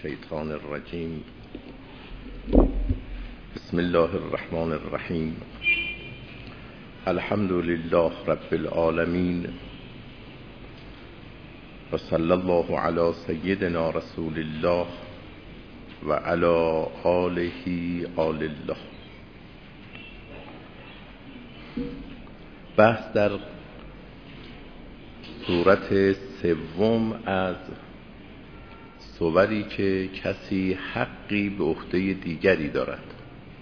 الشیطان الرجیم. بسم الله الرحمن الرحیم. الحمد لله رب العالمین و صلی الله علی سیدنا رسول الله و علی آله آل الله. بحث در صورت سوم از صوری که کسی حقی به عهده دیگری دارد.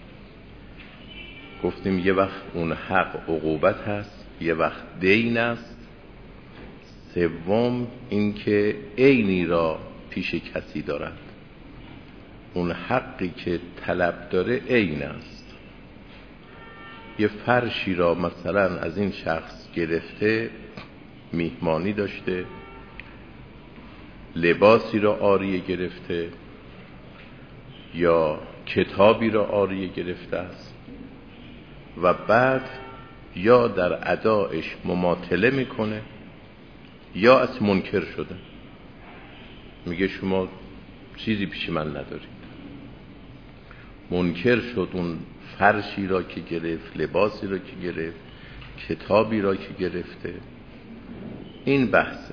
گفتیم یه وقت اون حق عقوبت هست، یه وقت دین است. سوم اینکه عینی را پیش کسی دارد. اون حقی که طلب داره عین است. یه فرشی را مثلا از این شخص گرفته، میهمانی داشته، لباسی را عاریه گرفته یا کتابی را عاریه گرفته است و بعد یا در ادایش مماطله میکنه یا از منکر شده، میگه شما چیزی پیش من ندارید. منکر شد اون فرشی را که گرفت، لباسی را که گرفت، کتابی را که گرفته. این بحثه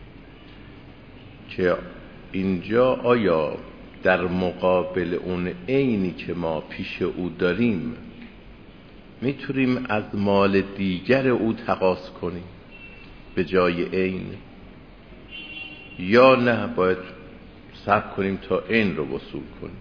که اینجا آیا در مقابل اون عینی که ما پیش او داریم میتونیم از مال دیگر او تقاضا کنیم به جای عین، یا نه باید صبر کنیم تا عین رو وصول کنیم؟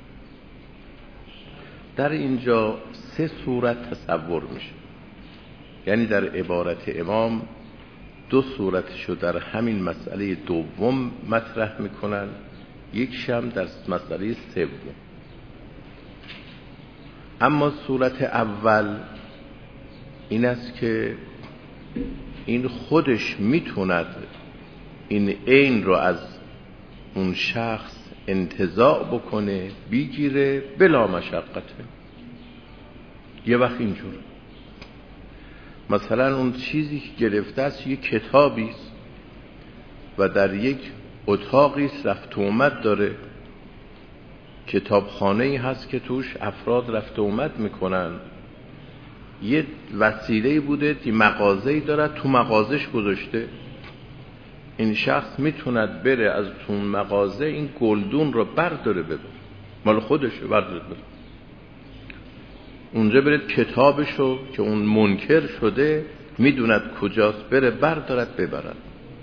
در اینجا سه صورت تصور میشه. یعنی در عبارت امام دو صورتشو در همین مسئله دوم مطرح میکنن، یک هم در مسئله سوم. اما صورت اول این است که این خودش میتوند این عین رو از اون شخص انتزاع بکنه، بگیره بلا مشقته. یه وقت اینجور مثلا اون چیزی که گرفته است یک کتابی است و در یک اتاقی است، رفت و اومد داره، کتابخانه‌ای هست که توش افراد رفت و اومد میکنن، یه وسیله‌ای بوده که مغازه‌ای داره، تو مغازش گذاشته. این شخص میتوند بره از تو مغازه این گلدون رو برداره ببره، مال خودشه، برداره ببره. اونجا برد کتابشو که اون منکر شده میدوند کجاست، بره بردارد ببرد.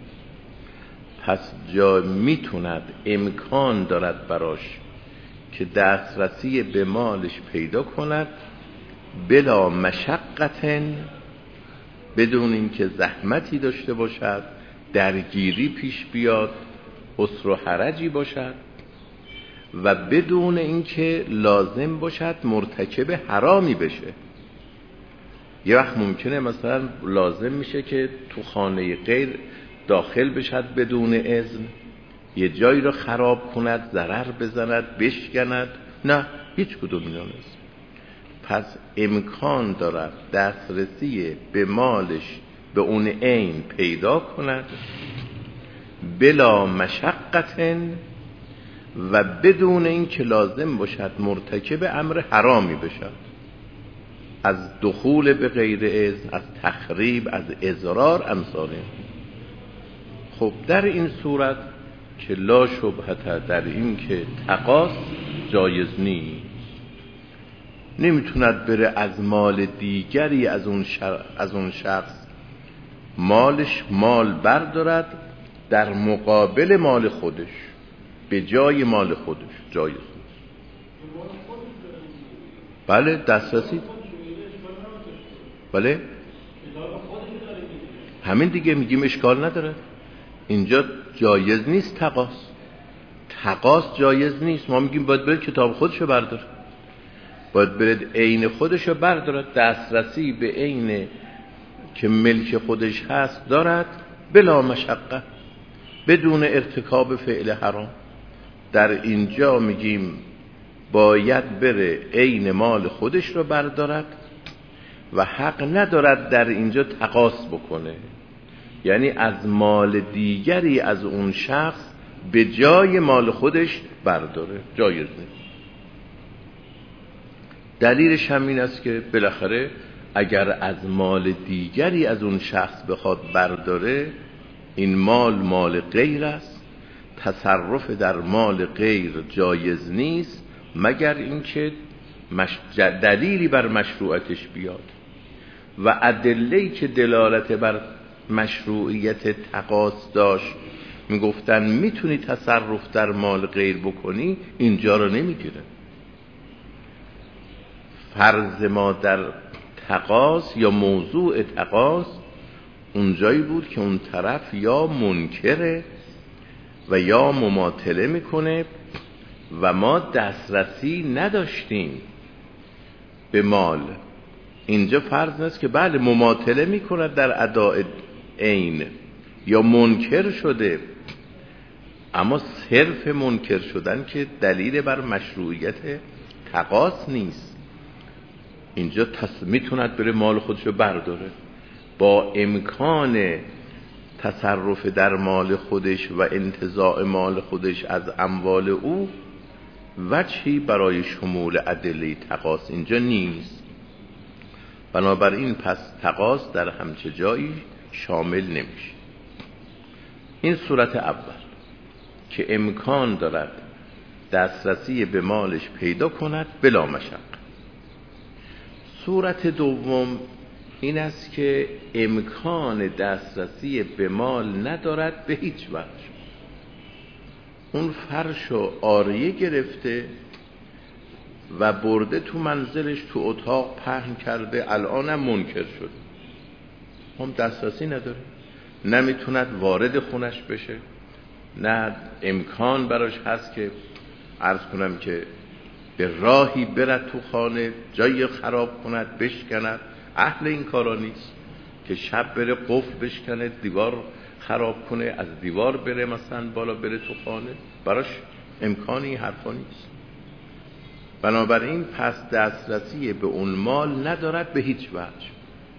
پس جا میتوند، امکان دارد براش که دسترسی به مالش پیدا کند بلا مشقتن، بدون اینکه زحمتی داشته باشد، درگیری پیش بیاد، عسر و حرجی باشد و بدون اینکه لازم باشد مرتکب حرامی بشه. یه وقت ممکنه مثلا لازم میشه که تو خانه غیر داخل بشد بدون اذن، یه جایی رو خراب کند، ضرر بزند، بشکند. نه، هیچ کدوم اینا نیست. پس امکان دارد دسترسی به مالش به اون عین پیدا کند بلا مشقتن و بدون این که لازم باشد مرتکب امر حرامی بشد، از دخول به غیر اذن، از تخریب، از اضرار، امثال این. خب در این صورت که لا شبهت در این که تقاضا جایز نیست، نمیتوند بره از مال دیگری از اون شخص مال بردارد در مقابل مال خودش، به جای مال خودش. جایز نیست. بله، دسترسی، بله همین دیگه، میگیم اشکال نداره. اینجا جایز نیست تقاضا جایز نیست. ما میگیم باید برید کتاب خودشو بردار، باید برید عین خودشو بردارد، دسترسی به عین که ملک خودش هست دارد بلا مشقه، بدون ارتکاب فعل حرام. در اینجا میگیم باید بره عین مال خودش رو بردارد و حق ندارد در اینجا تقاضا بکنه، یعنی از مال دیگری از اون شخص به جای مال خودش برداره، جایز نیست. دلیلش هم این است که بالاخره اگر از مال دیگری از اون شخص بخواد برداره، این مال غیر است، تصرف در مال غیر جایز نیست مگر اینکه دلیلی بر مشروعیتش بیاد و ادله‌ای که دلالت بر مشروعیت تقاص داشت میگفتن میتونی تصرف در مال غیر بکنی، اینجا رو نمیگیره. فرض ما در تقاص یا موضوع تقاص اونجایی بود که اون طرف یا منکره و یا مماطله میکنه و ما دسترسی نداشتیم به مال. اینجا فرض نیست که بله مماطله میکند در اداء عین یا منکر شده، اما صرف منکر شدن که دلیل بر مشروعیت تقاص نیست. اینجا میتوند بره مال خودشو برداره با امکان تصرف در مال خودش و انتزاع مال خودش از اموال او، وجهی برای شمول ادله تقاص اینجا نیست. بنابراین پس تقاص در همچه جایی شامل نمیشه. این صورت اول که امکان دارد دسترسی به مالش پیدا کند بلا مشقت. صورت دوم این است که امکان دسترسی به مال ندارد به هیچ وجه. اون فرش و آریه گرفته و برده تو منزلش، تو اتاق پهن کرده، الانم منکر شد، هم دسترسی نداره، نمیتوند وارد خونش بشه، نه امکان براش هست که عرض کنم که به راهی برد تو خانه، جایی خراب کند، بشکند. اهل این کارا نیست که شب بره قفل بشکنه، دیوار خراب کنه، از دیوار بره مثلا بالا بره تو خانه، براش امکانی حرفا نیست. بنابراین پس دسترسی به اون مال ندارد به هیچ وجه،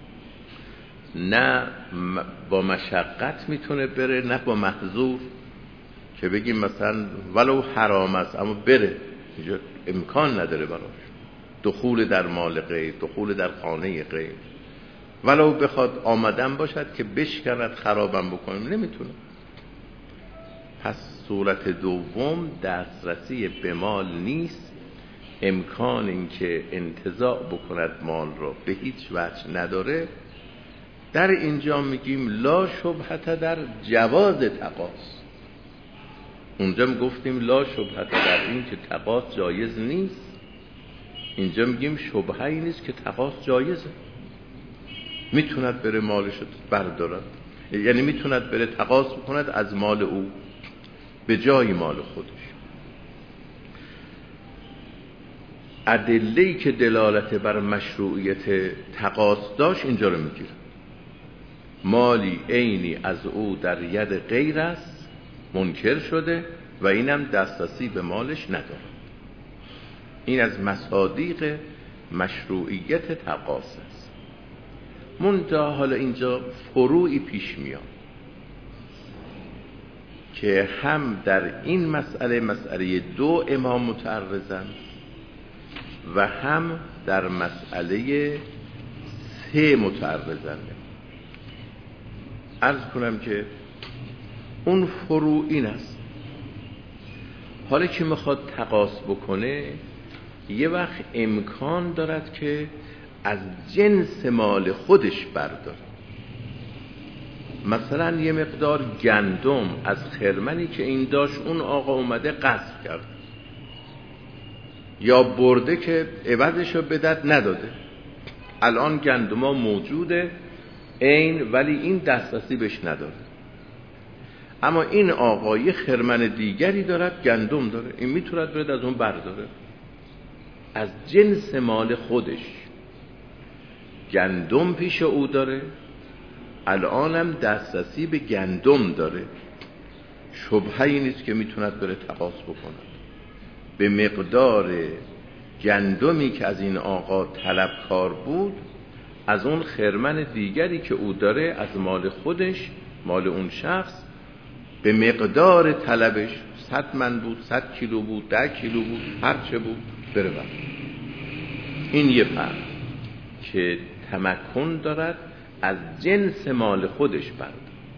نه با مشقت میتونه بره، نه با محظور که بگیم مثلا ولو حرام است اما بره، اینجا امکان نداره براش دخول در مال غیر، دخول در خانه غیر. ولو بخواد آمدن باشد که بشکند خرابم بکنیم، نمیتونه. پس صورت دوم دسترسی به مال نیست، امکان این که انتزاع بکند مال را به هیچ وجه نداره. در اینجا میگیم لا شبهت در جواز تقاص. اونجا میگفتیم لا شبهت در این که تقاص جایز نیست، اینجا میگیم شبهه‌ای نیست که تقاص جایزه، میتوند بره مالش بردارد، یعنی میتوند بره تقاص بکند از مال او به جای مال خودش. ادله‌ای که دلالت بر مشروعیت تقاص داشت اینجا رو میگیره. مالی عینی از او در ید غیر است، منکر شده و اینم دسترسی به مالش نداره. این از مصادیق مشروعیت تقاص است. منتها حالا اینجا فروعی پیش میاد که هم در این مسئله دو امام متعرضن و هم در مسئله 3 متعرضن. عرض کنم که اون فروع این است، حالا که میخواد تقاص بکنه یه وقت امکان دارد که از جنس مال خودش برداره. مثلا یه مقدار گندم از خرمنی که این داشت اون آقا اومده غصب کرد، یا برده که عوضشو بدد نداده، الان گندما موجوده این، ولی این دسترسی بهش نداره. اما این آقا یه خرمن دیگری دارد، گندم داره، این میتوند برد از اون برداره از جنس مال خودش. گندم پیش او داره، الانم دسترسی به گندم داره، شبهه‌ای نیست که میتوند بره تقاص بکند. به مقدار گندمی که از این آقا طلبکار بود، از اون خرمن دیگری که او داره از مال خودش، مال اون شخص، به مقدار طلبش 100 من بود، 100 کیلو بود، 10 کیلو بود، هر چه بود بره بر. این یه فرد که تمکن دارد از جنس مال خودش برد.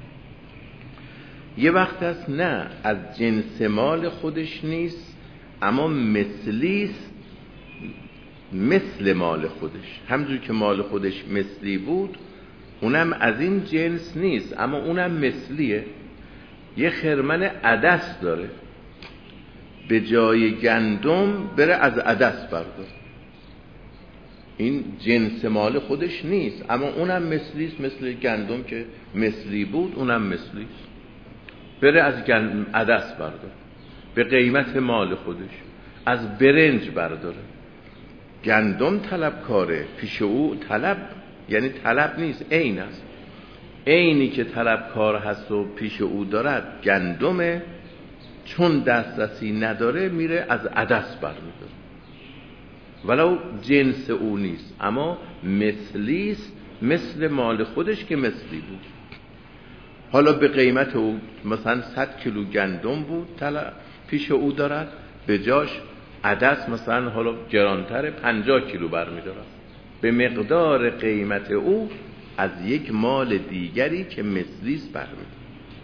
یه وقت هست نه از جنس مال خودش نیست، اما مثلیست، مثل مال خودش. همونجور که مال خودش مثلی بود، اونم از این جنس نیست اما اونم مثلیه. یه خرمن عدس داره، به جای گندم بره از عدس بردار. این جنس مال خودش نیست اما اونم مثلیست، مثل گندم که مثلی بود اونم مثلیست. بره از عدس بردار به قیمت مال خودش، از برنج برداره. گندم طلبکاره، پیش او طلب یعنی طلب نیست، عین است. عینی که طلبکار هست و پیش او دارد گندمه، چون دسترسی نداره میره از عدس برمیداره، ولو جنس او نیست اما مثلیست، مثل مال خودش که مثلی بود. حالا به قیمت او مثلا 100 کیلو گندم بود پیش او دارد، به جاش عدس مثلا حالا گرانتره 50 کیلو برمیدارد، به مقدار قیمت او از یک مال دیگری که مثلیست برمیدارد.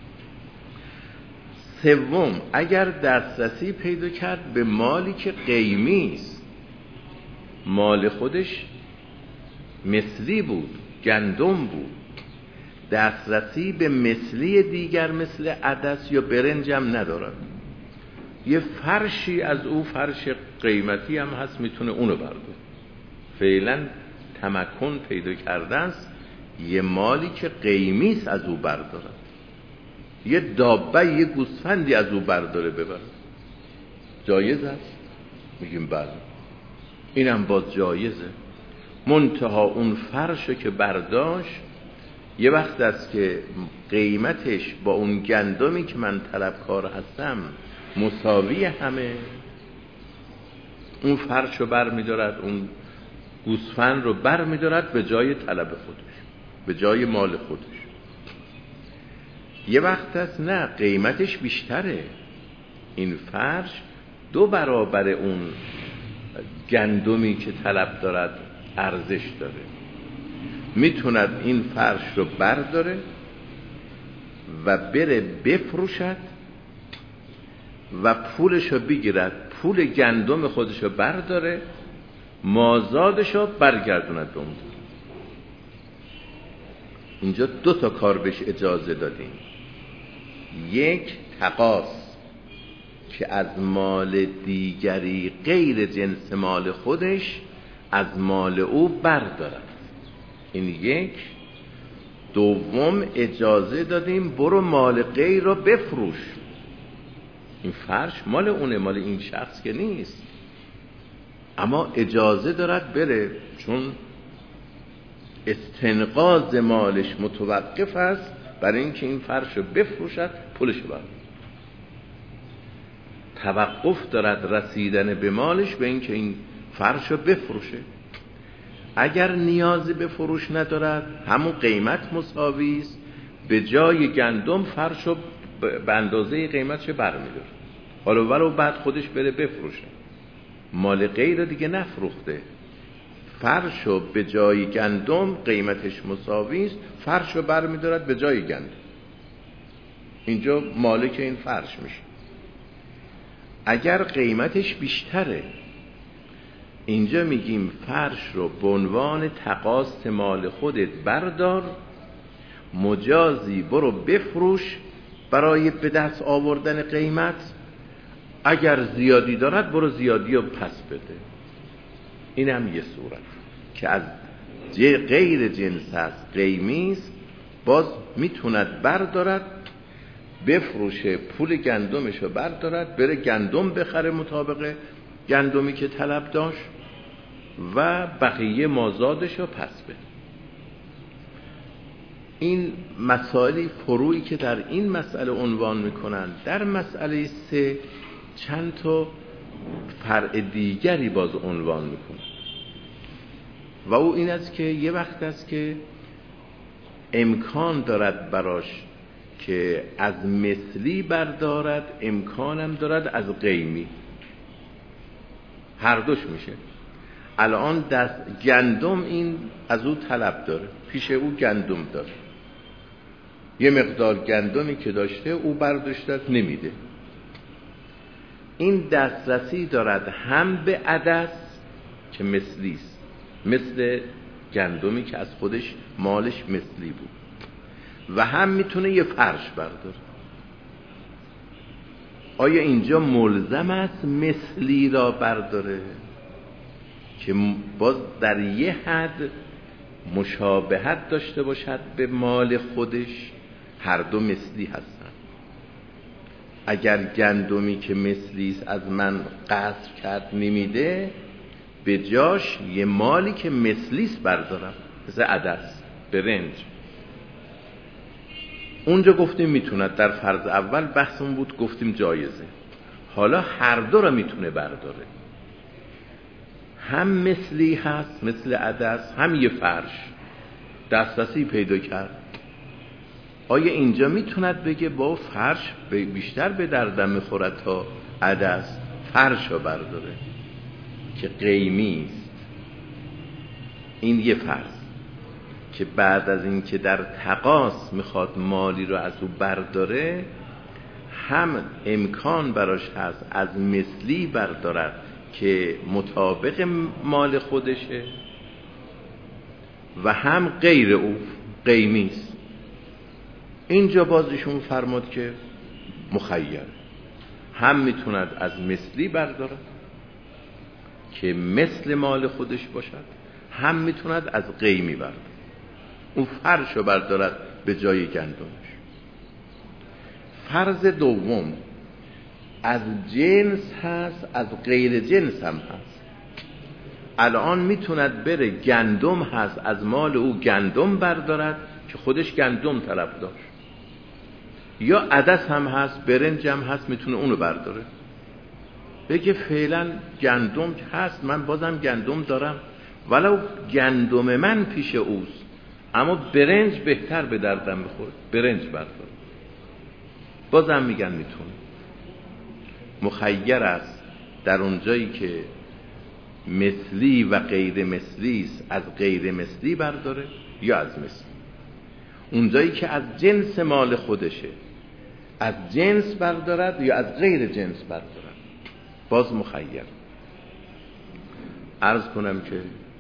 سوم، اگر دسترسی پیدا کرد به مالی که قیمی است، مال خودش مثلی بود، گندم بود، دسترسی به مثلی دیگر مثل عدس یا برنج هم ندارد، یه فرشی از او، فرش قیمتی هم هست، میتونه اونو برداره. فعلا تمکن پیدا کرده است یه مالی که قیمی است از او برداره، یه دابه، یه گوسفندی از او برداره ببره. جایز است؟ میگیم بله، اینم باز جایزه. منتها اون فرشو که برداشت یه وقت است که قیمتش با اون گندمی که من طلبکار هستم مساوی همه، اون فرشو بر می‌دارد، اون گوسفند رو بر می‌دارد به جای طلب خودش، به جای مال خودش. یه وقت است نه قیمتش بیشتره، این فرش 2 برابر اون گندمی که طلب دارد ارزش داره، میتوند این فرش رو برداره و بره بفروشد و پولش رو بگیرد، پول گندم خودش رو برداره، مازادش رو برگردوند به اون. اینجا 2 تا کار بهش اجازه دادیم. یک، تقاص که از مال دیگری غیر جنس مال خودش از مال او بردارد، این یک. دوم، اجازه دادیم برو مال غیر رو بفروش، این فرش مال اونه، مال این شخص که نیست، اما اجازه دارد بره، چون استنقاذ مالش متوقف است برای اینکه این فرش رو بفروشد، پولش رو برد. توقف دارد رسیدن به مالش به اینکه این فرش رو بفروشه. اگر نیازی به فروش ندارد، همون قیمت مساوی است، به جای گندم فرش رو به اندازه قیمتش برمی‌داره، حالا ولو بعد خودش بره بفروشه، مال غیر دیگه نفروخته، فرش رو به جای گندم قیمتش مساوی است، فرش رو برمی‌دارد به جای گندم، اینجا مالک این فرش میشه. اگر قیمتش بیشتره، اینجا میگیم فرش رو به عنوان تقاص مال خودت بردار، مجازی برو بفروش برای به دست آوردن قیمت، اگر زیادی دارد برو زیادی رو پس بده. این هم یه صورت که از غیر جنس هست، قیمی است، باز میتوند بردارد بفروشه، پول گندمش رو بردارد بره گندم بخره مطابق گندمی که طلب داشت و بقیه مازادش رو پس بده. این مسائلی فروعی که در این مسئله عنوان میکنن، در مسئله 3 چند تا فرع دیگری باز عنوان میکنن و او این است که یه وقت است که امکان دارد براش که از مثلی بردارد، امکانم دارد از قیمی، هر دوش میشه. الان دست گندم این از او طلب داره، پیش او گندم داره، یه مقدار گندمی که داشته او برداشته نمیده. این دسترسی دارد هم به عدس که مثلیست، مثل گندمی که از خودش مالش مثلی بود، و هم میتونه یه فرش برداره. آیا اینجا ملزم است مثلی را برداره که باز در یه حد مشابهت داشته باشد به مال خودش؟ هر دو مثلی هستن. اگر گندمی که مثلی است از من قصر کرد نمیده، به جاش یه مالی که مثلی است بردارم، مثل عدس، برنج. اونجا گفتیم میتوند، در فرض اول بحثمون بود گفتیم جایزه. حالا هر دو را میتونه برداره، هم مثلی هست مثل عدس، هم یه فرش دسترسی پیدا کرد. آیا اینجا میتوند بگه با فرش بیشتر به دردم میخورد تا عدس، فرش رو برداره که قیمی است؟ این یه فرض که بعد از این که در تقاص میخواد مالی رو از او برداره، هم امکان براش هست از مثلی بردارد که مطابق مال خودشه، و هم غیر او قیمی است. اینجا بازشون فرمود که مخیر، هم میتوند از مثلی بردارد که مثل مال خودش باشد، هم میتوند از قیمی بردارد، اون فرش رو بردارد به جای گندمش. فرض دوم از جنس هست، از غیر جنس هم هست. الان میتوند بره گندم هست از مال او گندم بردارد که خودش گندم طلب داشت، یا عدس هم هست، برنج هم هست، میتونه اونو برداره. بگه فعلا گندم هست، من بازم گندم دارم، ولو گندم من پیش اوست، اما برنج بهتر به دردم بخوره، برنج برداره. بازم میگن میتونه. مخیر است در اونجایی که مثلی و غیر مثلی است، از غیر مثلی برداره یا از مثلی. اونجایی که از جنس مال خودشه، از جنس بردارد یا از غیر جنس بردارد، باز مخیر. عرض کنم که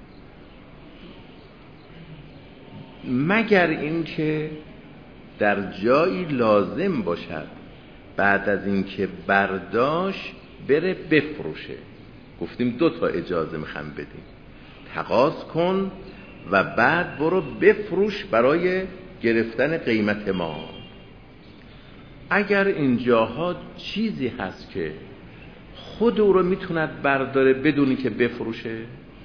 مگر این که در جایی لازم باشد بعد از این که برداشت بره بفروشه. گفتیم 2 تا اجازه میخوام بدیم، تقاضا کن و بعد برو بفروش برای گرفتن قیمت ما. اگر اینجاها چیزی هست که خود او رو میتوند برداره بدونی که بفروشه،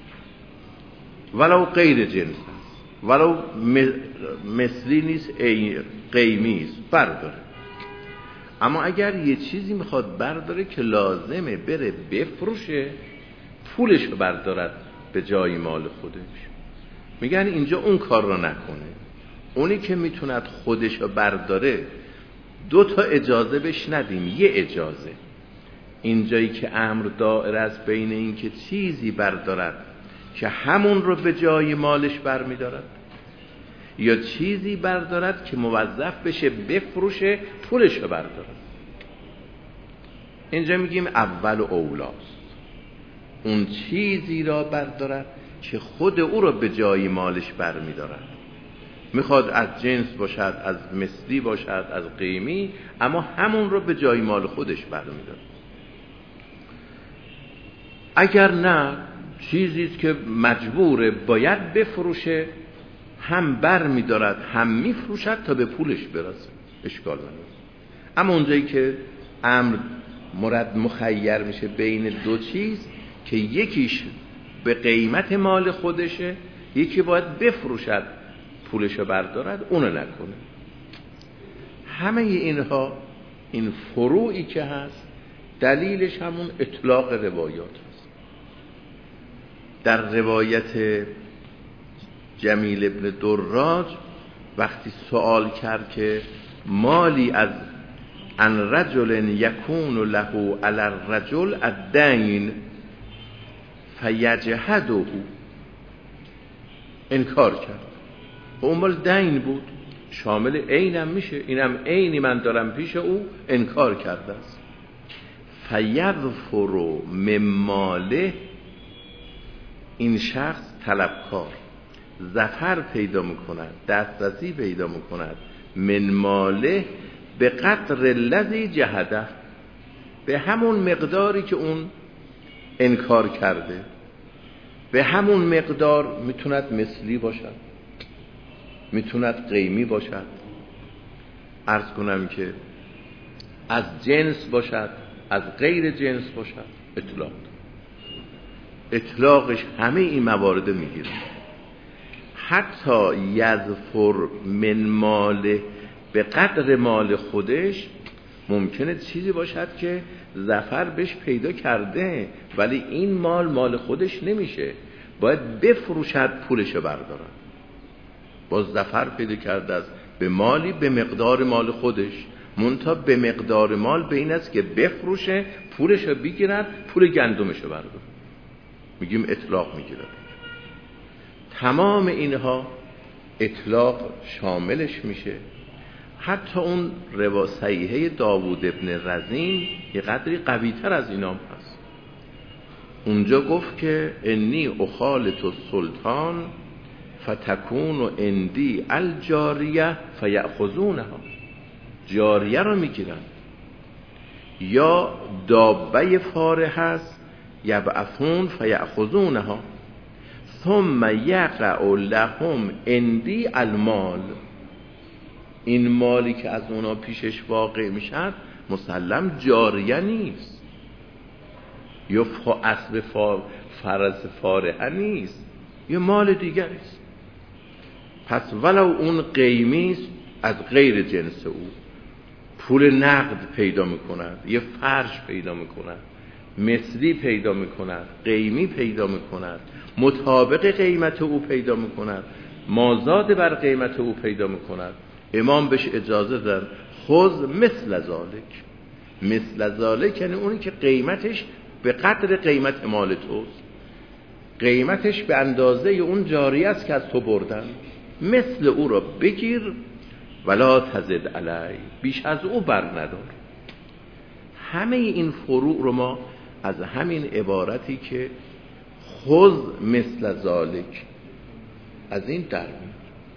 ولو غیر جنس هست، ولو مثلی نیست، قیمی است، برداره. اما اگر یه چیزی میخواد برداره که لازمه بره بفروشه، پولش رو بردارد به جای مال خودش، میگن اینجا اون کار رو نکنه. اونی که میتوند خودش رو برداره 2 تا اجازه بهش ندیم، یه اجازه. اینجایی که امر دائر است بین این که چیزی بردارد که همون رو به جای مالش برمیدارد، یا چیزی بردارد که موظف بشه بفروشه پولش رو بردارد. اینجا میگیم اول و اولاست اون چیزی را بردارد که خود او رو به جای مالش برمیدارد. میخواد از جنس باشد، از مثلی باشد، از قیمی، اما همون رو به جای مال خودش برمیدارد. اگر نه چیزیست که مجبوره باید بفروشه، هم بر میدارد هم میفروشد تا به پولش برسه، اشکال نداره. اما اونجایی که امر مراد مخیر میشه بین 2 چیز که یکیش به قیمت مال خودشه، یکی باید بفروشد پولشو بردارد، اونو نکنه. همه اینها، این فروعی که هست، دلیلش همون اطلاق روایات هست. در روایت جمیل ابن دراج وقتی سوال کرد که مالی از ان رجل یکون له علی الرجل الدین فیجحده، انکار کرد. اون مال دین بود، شامل عینم میشه، اینم عینی من دارم پیش او، انکار کرده است. فیظفر من ماله، این شخص طلبکار ظفر پیدا میکند، دسترسی پیدا میکند، من ماله به قدر الذی جحده، به همون مقداری که اون انکار کرده، به همون مقدار. میتوند مثلی باشد، میتوند قیمی باشد، عرض کنم که از جنس باشد، از غیر جنس باشد. اطلاقش همه این موارد میگیره. حتی یظفر من ماله، به قدر مال خودش ممکنه چیزی باشد که ظفر بهش پیدا کرده، ولی این مال خودش نمیشه، باید بفروشد پولشو بردارن. باز ظفر پیدا کرده است به مالی به مقدار مال خودش، منتها به مقدار مال به این است که بفروشه پولشو بگیرد، پول گندمشو بردارن. میگیم اطلاق میگیرد. تمام اینها اطلاق شاملش میشه. حتی اون صحیحه داوود ابن رزین یه قدری قوی تر از اینام هست. اونجا گفت که انی اخالط السلطان فتکون عندی الجاریه فیأخذونها، جاریه رو میگیرن. یا دابه فاره هست یبعثون فیأخذونها ثم یقع لهم عندی المال، این مالی که از اونا پیشش واقع میشد مسلم جاریه نیست، یا اسب فرس فارحه نیست، یه مال دیگری است. پس ولو اون قیمی از غیر جنس او، پول نقد پیدا میکند، یه فرش پیدا میکند، مثلی پیدا میکند، قیمی پیدا میکند، مطابق قیمت او پیدا میکند، مازاد بر قیمت او پیدا میکند، امام بهش اجازه داد خذ مثل ذالک. مثل ذالک یعنی اونی که قیمتش به قدر قیمت مال توست، قیمتش به اندازه اون جاری است که از تو بردن، مثل او را بگیر ولا تزد علی، بیش از او بر ندار. همه این فروع رو ما از همین عبارتی که خذ مثل ذالک از این در میاد.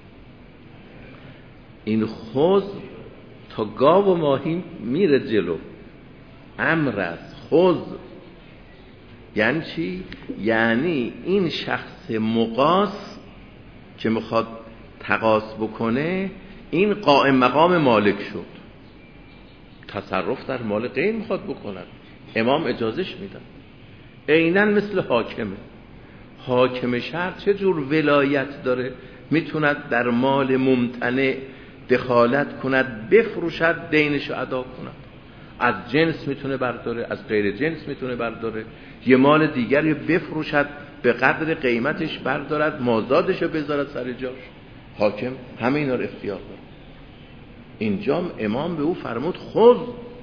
این خذ تا گاو و ماهی میره جلو، امر است. خذ یعنی چی؟ یعنی این شخص مقاس که میخواد تقاس بکنه، این قائم مقام مالک شد، تصرف در مال غیر میخواد بکنن، امام اجازهش میدن. عیناً مثل حاکمه. حاکم شهر چه جور ولایت داره؟ میتوند در مال ممتنع دخالت کند، بفروشد، دینشو ادا کند. از جنس میتونه برداره، از غیر جنس میتونه برداره، یه مال دیگری بفروشد، به قدر قیمتش بردارد، مازادشو بذارد سر جاش. حاکم همه اینا رو اختیار داره. اینجا امام به او فرمود خذ،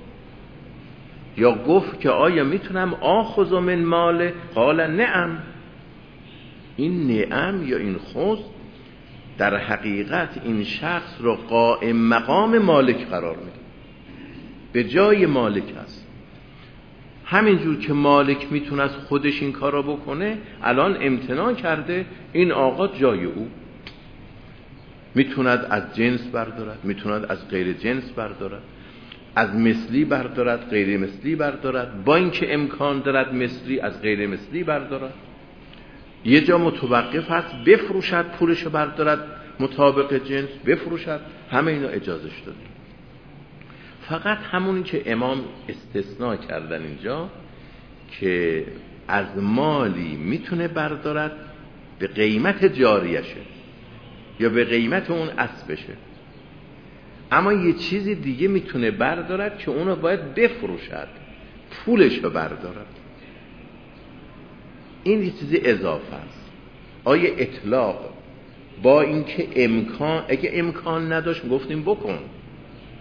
یا گفت که آیا میتونم آخذ من مال؟ قال نعم. این نعم یا این خذ در حقیقت این شخص رو قائم مقام مالک قرار میده، به جای مالک هست. همینجور که مالک میتونه از خودش این کار رو بکنه، الان امتناع کرده، این آقا جای او میتوند از جنس بردارد، میتوند از غیر جنس بردارد، از مثلی بردارد، غیر مثلی بردارد، با اینکه امکان دارد مثلی از غیر مثلی بردارد. یه جا متوقف هست بفروشد، پولشو بردارد، مطابق جنس بفروشد. همه اینا اجازهش داده. فقط همونی که امام استثناء کردن اینجا که از مالی میتونه بردارد به قیمت جاریشه یا به قیمت اون اسبشه، اما یه چیزی دیگه میتونه بردارد که اونو باید بفروشد، پولشو بردارد. این یه چیزی اضافه است. آیا اطلاق با اینکه امکان، اگه امکان نداشت گفتیم بکن،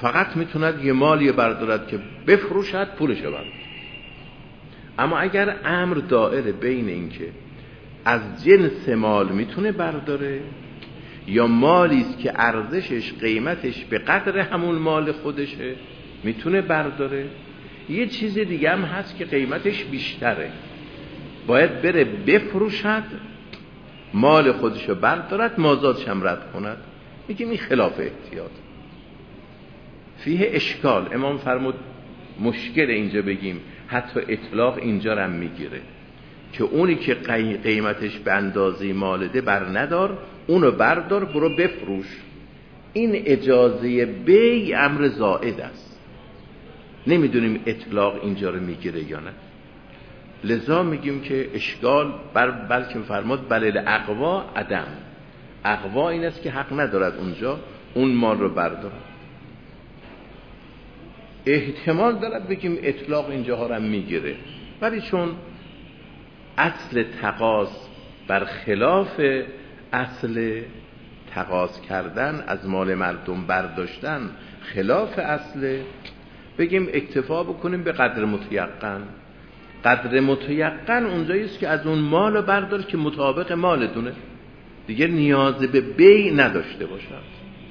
فقط میتوند یه مالی بردارد که بفروشد پولش بردارد. اما اگر امر دائره بین این که از جنس مال میتونه برداره یا مالی است که ارزشش قیمتش به قدر همون مال خودشه میتونه برداره، یه چیز دیگه هم هست که قیمتش بیشتره باید بره بفروشد مال خودشو بردارد مازادش هم رد کند، میگیم این خلاف احتیاط فیه اشکال. امام فرمود مشکل اینجا بگیم حتی اطلاق اینجا هم میگیره که اونی که قیمتش به اندازه مالده بر ندار اونو بردار برو بفروش. این اجازه بی امر زائد است، نمیدونیم اطلاق اینجا رو میگیره یا نه، لذا میگیم که اشکال بلکه فرمود بلل اقوا عدم، اقوا این است که حق ندارد اونجا اون مال رو بردارد. احتمال دارد بگیم اطلاق اینجاها رو هم میگیره، ولی چون اصل تقاض برخلاف اصل تقاض کردن از مال مردم برداشتن خلاف اصل، بگیم اکتفا بکنیم به قدر متیقن. قدر متیقن اونجایی است که از اون مال بردار که مطابق مال دونه دیگه نیاز به بی نداشته باشد.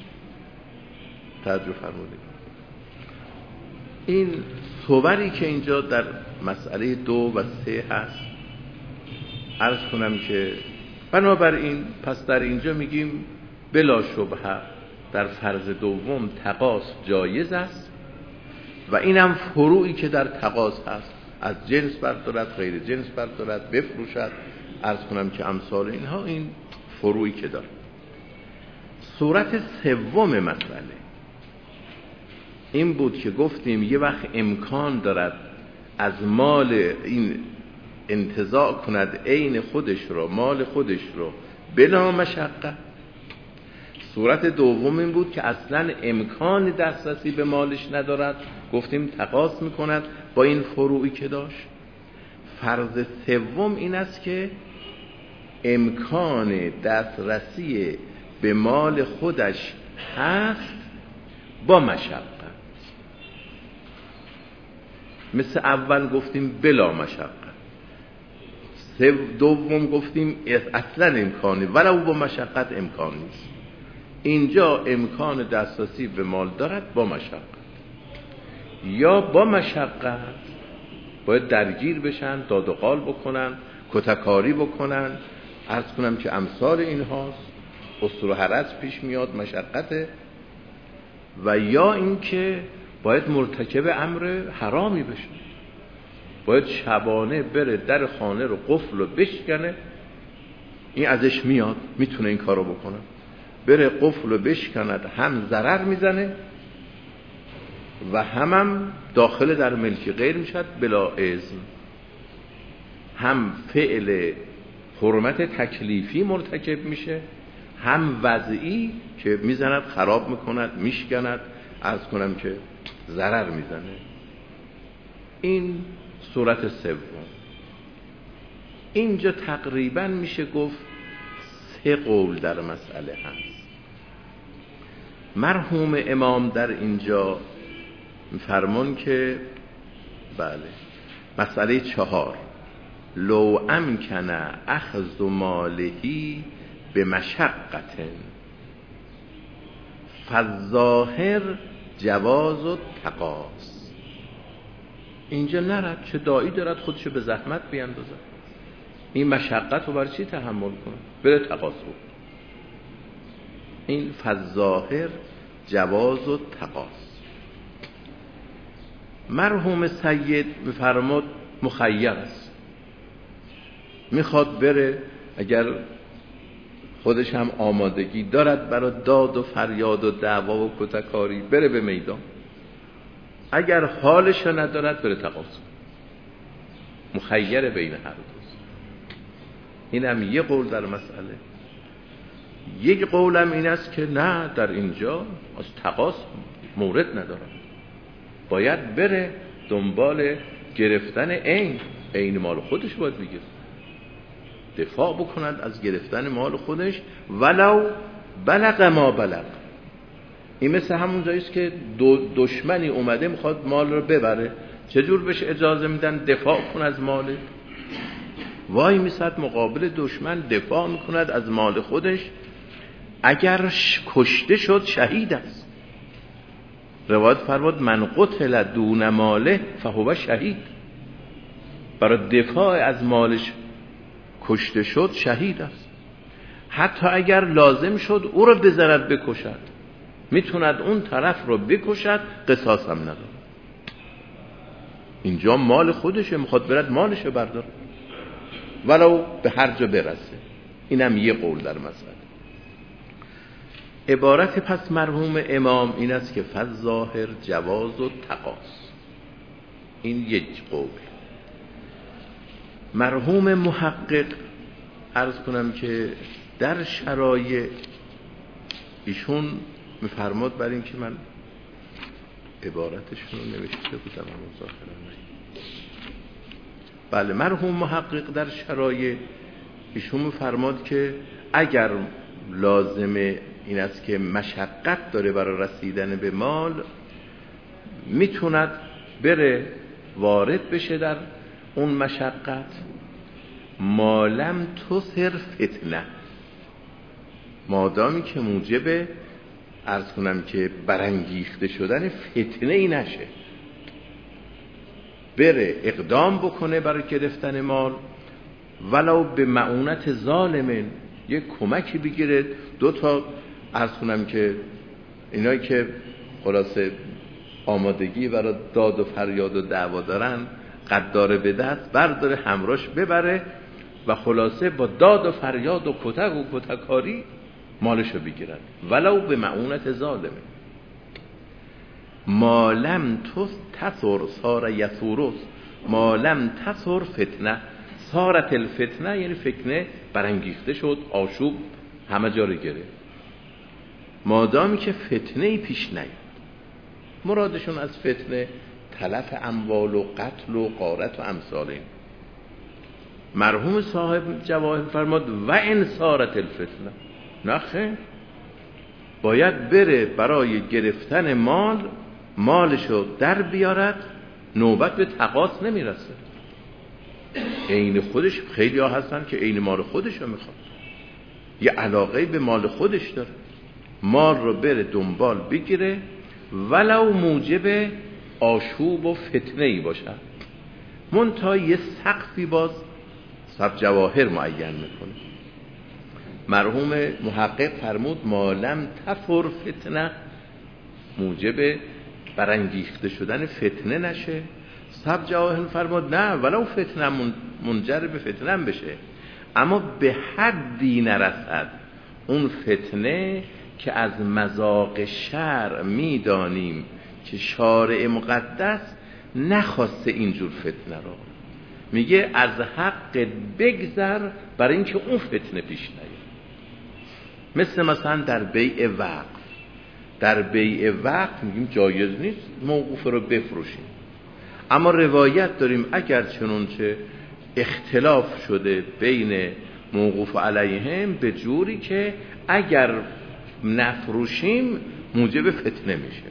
توجه فرمودید. این صوری که اینجا در مسئله 2 و 3 هست عرض کنم که بنابراین پس در اینجا میگیم بلا شبهه در فرض دوم تقاض جایز است و اینم فروعی که در تقاض هست، از جنس بردارد غیر جنس بردارد بفروشد، عرض کنم که امثال اینها این فروعی که داره. صورت سوم مسئله این بود که گفتیم یه وقت امکان دارد از مال این انتزاع کند عین خودش رو مال خودش رو بلا مشقه. صورت دوم این بود که اصلا امکان دسترسی به مالش ندارد، گفتیم تقاضا میکند با این فروعی که داشت. فرض سوم این است که امکان دسترسی به مال خودش هست با مشقه. مثل اول گفتیم بلا مشقه، دوم گفتیم اصلا امکانی ولو با مشقت امکان نیست. اینجا امکان دسترسی به مال دارد با مشقت، یا با مشقت باید درگیر بشن، داد و قال بکنن، کتکاری بکنن، عرض کنم که امثال این هاست، اسر و حرج پیش میاد مشقته، و یا اینکه باید مرتکب امر حرامی بشه، باید شبانه بره در خانه رو قفل و بشکنه، این ازش میاد میتونه این کارو بکنه، بره قفل و بشکند، هم ضرر میزنه و هم داخل در ملک غیر میشد بلا اذن، هم فعل حرمت تکلیفی مرتکب میشه، هم وضعی که میزند خراب میکند میشکند، عرض کنم که ضرر میزنه. این صورت سوم. اینجا تقریبا میشه گفت 3 قول در مسئله هست. مرحوم امام در اینجا فرمان که بله مسئله 4 لو امکن اخذ مالهی به مشقت فالظاهر جواز و تقاض. اینجا نرد چه داعی دارد خودشو به زحمت بیندازه، این مشقت رو برای چی تحمل کنه، بره تقاض رو. این فالظاهر جواز و تقاض. مرحوم سید میفرماد مخیر است، میخواد بره، اگر خودش هم آمادگی دارد برای داد و فریاد و دعوا و کتکاری بره به میدان، اگر حالش ندارد بره تقاضا، مخیر بین هر دوست. این هم یه قول در مسئله. یک قولم این است که نه، در اینجا از تقاضا مورد ندارد، باید بره دنبال گرفتن عین مال خودش، باید بگیره، دفاع بکند از گرفتن مال خودش ولو بلغ ما بلغ، این مثل همون جاییست که دشمنی اومده میخواد مال رو ببره، چجور بهش اجازه میدن دفاع کن از مالت؟ وای میسد مقابل دشمن دفاع میکند از مال خودش، اگر کشته شد شهید است. روایت فرمود من قتل دون ماله فهو شهید، برای دفاع از مالش کشته شد شهید است. حتی اگر لازم شد او رو بزند بکشد، میتوند اون طرف رو بکشد، قصاص هم نداره. اینجا مال خودشه، میخواد برد مالش رو برداره ولو به هر جا برسه. اینم یه قول در مسئله. عبارت پس مرحوم امام این است که فالظاهر جواز و تقاص. این یک قول. مرحوم محقق عرض کنم که در شرایع ایشون میفرماد، برای این که من عبارتشون رو نوشته بودم بله، مرحوم محقق در شرایع ایشون میفرماد که اگر لازمه این است که مشقت داره برای رسیدن به مال، میتوند بره وارد بشه در اون مشقت، مالم تثر فتنه، مادامی که موجب عرض کنم که برانگیخته شدن فتنه ای نشه، بره اقدام بکنه برای گرفتن مال، ولو به معونت ظالمن، یک کمکی بگیره. دو تا عرض کنم که اینایی که خلاصه آمادگی برای داد و فریاد و دعوا دارن، قداره به دست برداره همراش ببره و خلاصه با داد و فریاد و کتک و کتکاری مالشو بگیرن، ولو به معونت ظالمه. مالم تثر صار یثورس، مالم تثر فتنه صارت الفتنه، یعنی فتنه برانگیخته شد، آشوب همه جا رو گرفت. مادامی که فتنه پیش نیاد، مرادشون از فتنه تلف اموال و قتل و غارت و امثال این. مرحوم صاحب جواهر فرماد و ان صارت الفتنه، نه خیر، باید بره برای گرفتن مالشو در بیارد، نوبت به تقاص نمیرسه. عین خودش خیلی ها هستن که عین مال خودشو میخواد، یه علاقه به مال خودش داره، مال رو بره دنبال بگیره ولو موجب آشوب و فتنه ای باشه. منتها یه سقفی باز سب جواهر معین میکنه. مرحوم محقق فرمود مالم تفر فتنه، موجب برانگیخته شدن فتنه نشه. سب جواهر فرمود نه، ولو فتنه منجر به فتنه بشه، اما به حدی نرسد اون فتنه که از مذاق شرع میدانیم که شارع مقدس نخواسته اینجور فتنه رو. میگه از حق بگذر برای اینکه اون فتنه پیش نیاد. مثلا در بیع وقف، در بیع وقف میگیم جایز نیست موقوف رو بفروشیم، اما روایت داریم اگر چنانچه اختلاف شده بین موقوف علیهم به جوری که اگر نفروشیم موجب فتنه میشه،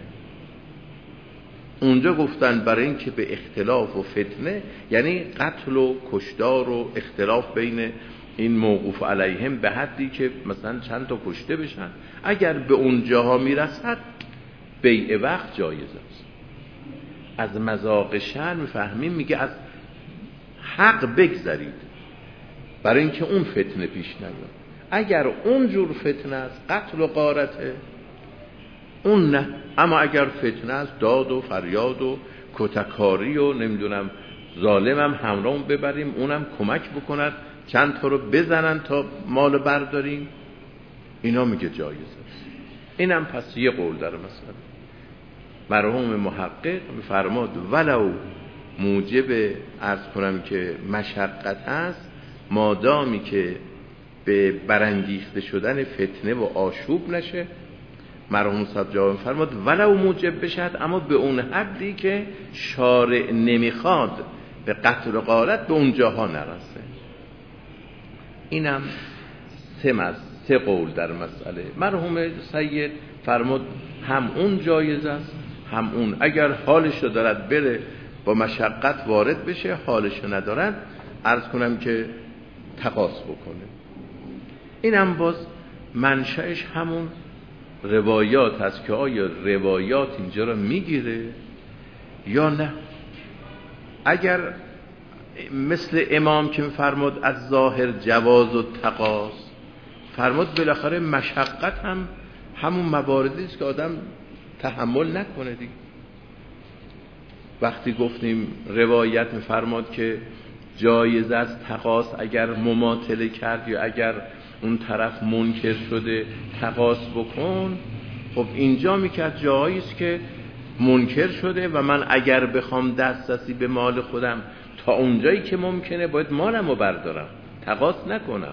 اونجا گفتن برای این که به اختلاف و فتنه یعنی قتل و کشتار و اختلاف بین این موقوف علیهم به حدی که مثلا چند تا کشته بشن، اگر به اونجاها میرسد بیع وقت جایز است. از مذاق شرع میفهمیم میگه از حق بگذرید برای اینکه اون فتنه پیش نیاد. اگر اون جور فتنه است قتل و غارته اون نه، اما اگر فتنه است داد و فریاد و کتکاری و نمیدونم ظالمم همراهم ببریم اونم کمک بکند چند تا رو بزنن تا مال برداریم، اینا میگه جایز است. اینم پس یه قول در مسئله. مرحوم محقق میفرماد ولو موجب عرض کنم که مشقت هست، مادامی که به برانگیخته شدن فتنه و آشوب نشه. مرحوم صاحب جواب فرمود ولو موجب بشد، اما به اون حدی که شارع نمیخواد به قتل و غارت به اونجاها نرسه. اینم سه قول در مسئله. مرحوم سید فرمود هم اون جایز است هم اون. اگر حالش رو دارد بره با مشقت وارد بشه، حالش رو ندارد عرض کنم که تقاص بکنه. این هم باز منشأش همون روایات هست که آیا روایات اینجا رو میگیره یا نه. اگر مثل امام که فرمود از ظاهر جواز و تقاص، فرمود بالاخره مشقت هم همون مواردی است که آدم تحمل نکنه دیگه. وقتی گفتیم روایت میفرماد که جایز است تقاص اگر مماطله کرد یا اگر اون طرف منکر شده تقاص بکن، خب اینجا میکرد جایی است که منکر شده و من اگر بخوام دسترسی به مال خودم تا اونجایی که ممکنه باید مالمو بردارم، تقاص نکنم.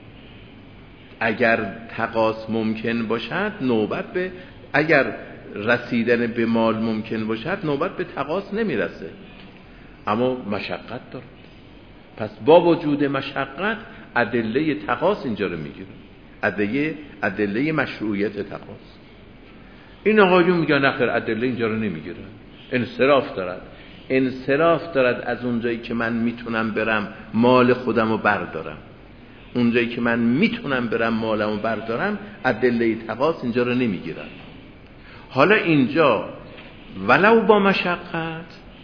اگر تقاص ممکن باشد نوبت به، اگر رسیدن به مال ممکن باشد نوبت به تقاص نمیرسه، اما مشقت داره. پس با وجود مشقت ادله تقاص اینجا رو میگیره، ادله مشروعیت تقاص. این آقایون میگن نخیر ادله اینجا رو نمیگیره، انصراف دارد از اونجایی که من میتونم برم مال خودم رو بردارم، اونجایی که من میتونم برم مالم رو بردارم ادله تقاص اینجا رو نمیگیرن. حالا اینجا ولو با مشقت،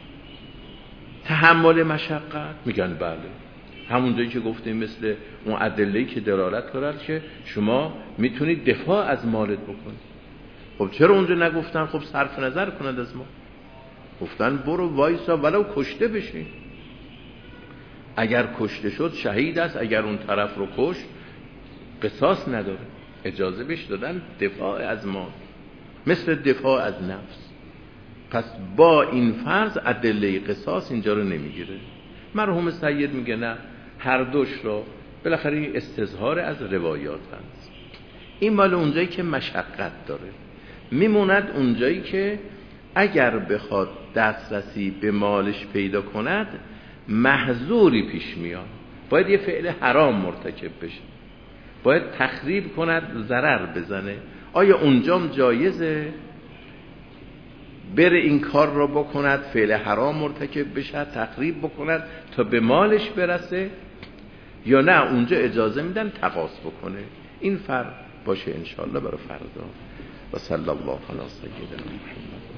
تحمل مشقت، میگن بله همون جایی که گفتیم مثل اون ادله‌ای که دلالت کرد که شما میتونید دفاع از مالت بکنید. خب چرا اونجا نگفتن خب صرف نظر کند از ما؟ گفتن برو وایسا ولو کشته بشی، اگر کشته شد شهید است، اگر اون طرف رو کشت قصاص نداره، اجازه بهش دادن دفاع از مال مثل دفاع از نفس. پس با این فرض ادله قصاص اینجا رو نمیگیره. مرحوم سید میگه نه، هر دوش رو بالاخره این استظهار از روایات هست. این مال اونجایی که مشقت داره، میموند اونجایی که اگر بخواد دسترسی به مالش پیدا کند محظوری پیش میاد، باید یه فعل حرام مرتکب بشه، باید تخریب کند، ضرر بزنه. آیا اونجام جایزه بره این کار رو بکند، فعل حرام مرتکب بشه، تخریب بکند تا به مالش برسه، یا نه اونجا اجازه میدن تقاص بکنه؟ این فرق باشه انشاءالله برای فردا. و صلی الله علی سیدنا محمد.